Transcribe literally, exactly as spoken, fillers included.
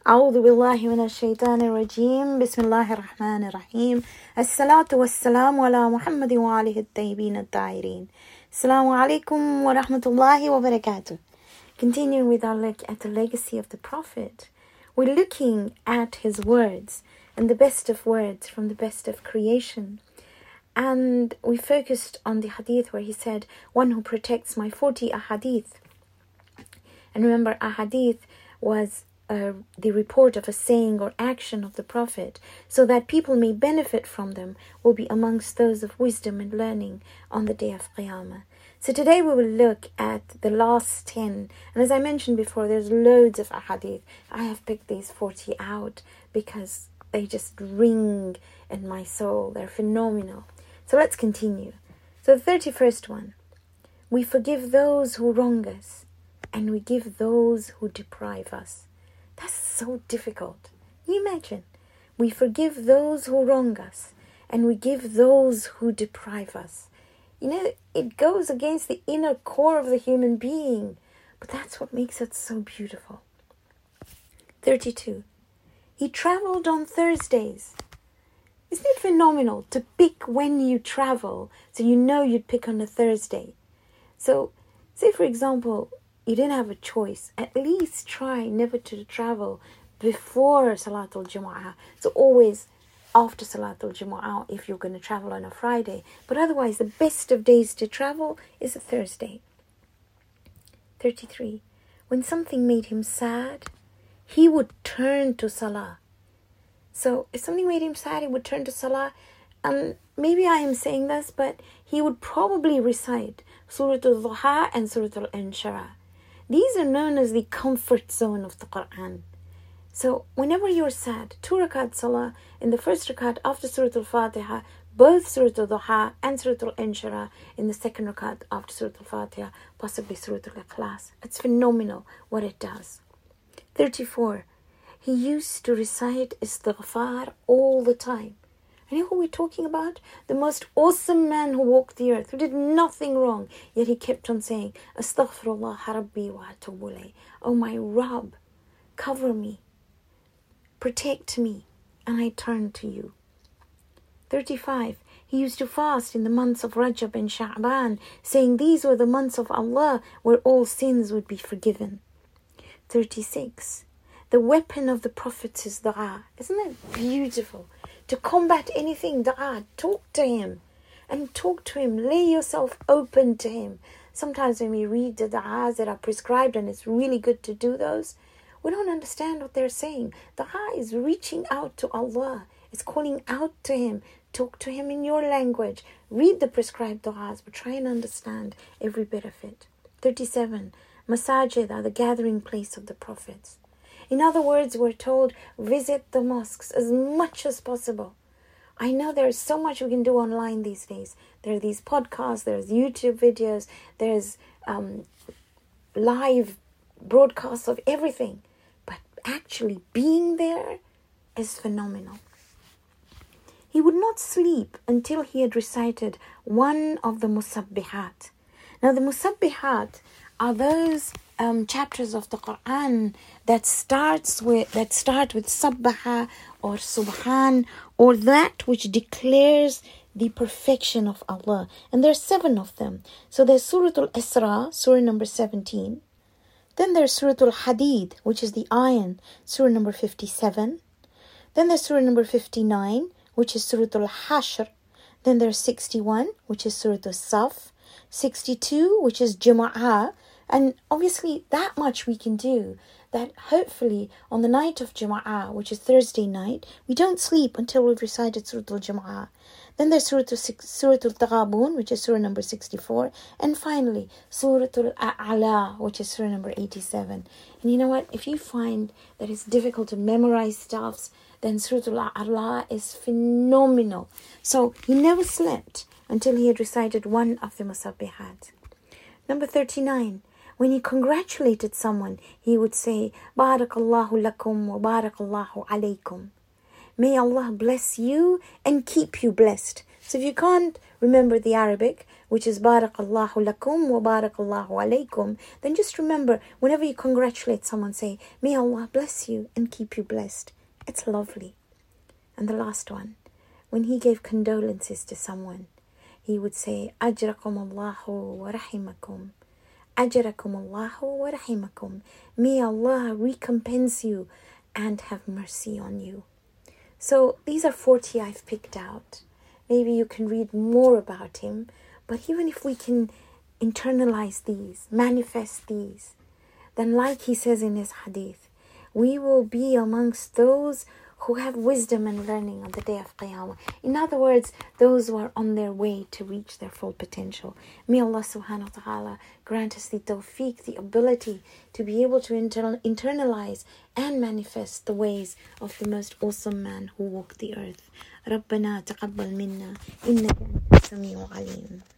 أعوذ بالله من الشيطان الرجيم بسم الله الرحمن الرحيم الصلاة والسلام على محمد وآله الطيبين الطاهرين. Assalamu alaikum wa rahmatullahi wa barakatuh. Continuing with our look at the legacy of the Prophet, we're looking at his words and the best of words from the best of creation. And we focused on the hadith where he said, one who protects my forty ahadith. And remember, ahadith was uh, the report of a saying or action of the Prophet, so that people may benefit from them, will be amongst those of wisdom and learning on the day of Qiyamah. So today we will look at the last ten. And as I mentioned before, there's loads of ahadith. I have picked these forty out because they just ring in my soul. They're phenomenal. So let's continue. So the thirty-first one. We forgive those who wrong us, and we give those who deprive us. That's so difficult. Can you imagine? We forgive those who wrong us, and we give those who deprive us. You know, it goes against the inner core of the human being, but that's what makes it so beautiful. thirty-two. He traveled on Thursdays. Isn't it phenomenal to pick when you travel, so you know you'd pick on a Thursday? So, say for example, you didn't have a choice. At least try never to travel before Salatul Jumu'ah. So always after Salatul Jumu'ah if you're going to travel on a Friday. But otherwise, the best of days to travel is a Thursday. thirty-three. When something made him sad, he would turn to Salah. So if something made him sad, he would turn to Salah. And maybe I am saying this, but he would probably recite Surah Al-Duha and Surah Al-Inshirah. These are known as the comfort zone of the Quran. So whenever you're sad, two rakat salah, in the first rakat after Surah Al-Fatiha, both Surah Al-Duha and Surah Al-Inshirah, in the second rakat after Surah Al-Fatiha, possibly Surah Al-Ikhlas. It's phenomenal what it does. thirty-four. He used to recite istighfar all the time. And you know who we're talking about? The most awesome man who walked the earth, who did nothing wrong, yet he kept on saying, Astaghfirullah Rabbi wa atubu ilayh. Oh my Rabb, cover me, protect me, and I turn to you. thirty-five. He used to fast in the months of Rajab and Sha'ban, saying these were the months of Allah where all sins would be forgiven. thirty-six. The weapon of the prophets is dua. Isn't that beautiful? To combat anything, dua, talk to him. And talk to him. Lay yourself open to him. Sometimes when we read the du'as that are prescribed, and it's really good to do those, we don't understand what they're saying. Dua is reaching out to Allah. It's calling out to him. Talk to him in your language. Read the prescribed du'as, but try and understand every bit of it. thirty-seven. Masajid are the gathering place of the prophets. In other words, we're told, visit the mosques as much as possible. I know there's so much we can do online these days. There are these podcasts, there's YouTube videos, there's um, live broadcasts of everything. But actually being there is phenomenal. He would not sleep until he had recited one of the musabbihat. Now the musabbihat are those um, chapters of the Quran that starts with that start with sabbaha or subhan, or that which declares the perfection of Allah. And there are seven of them. So there's Surah Al-Isra, Surah number seventeen. Then there's Surah Al-Hadid, which is the iron, Surah number fifty-seven. Then there's Surah number fifty-nine, which is Surah Al-Hashr. Then there's sixty-one, which is Surah Al-Saf. sixty-two, which is Jumu'ah. And obviously that much we can do, that hopefully on the night of Jumu'ah, which is Thursday night, we don't sleep until we've recited Surah Al-Jumu'ah. Then there's Surah Al-Taghabun, which is Surah number sixty-four. And finally, Surah Al-A'la, which is Surah number eighty-seven. And you know what? If you find that it's difficult to memorize stuffs, then Surah Al-A'la is phenomenal. So he never slept until he had recited one of the Musabbihat. Number thirty-nine. When he congratulated someone, he would say, Barakallahu lakum wa barakallahu alaykum. May Allah bless you and keep you blessed. So if you can't remember the Arabic, which is Barakallahu lakum wa Barakallahu alaykum, then just remember, whenever you congratulate someone, say, may Allah bless you and keep you blessed. It's lovely. And the last one, when he gave condolences to someone, he would say, Ajrakum Allahu wa rahimakum. Ajrakum Allahu wa rahimakum. May Allah recompense you and have mercy on you. So these are forty I've picked out. Maybe you can read more about him, but even if we can internalize these, manifest these, then like he says in his hadith, we will be amongst those who have wisdom and learning on the day of Qiyamah. In other words, those who are on their way to reach their full potential. May Allah subhanahu wa ta'ala grant us the tawfiq, the ability to be able to inter- internalize and manifest the ways of the most awesome man who walked the earth. ربنا تقبل منا إنك أنت السميع العليم.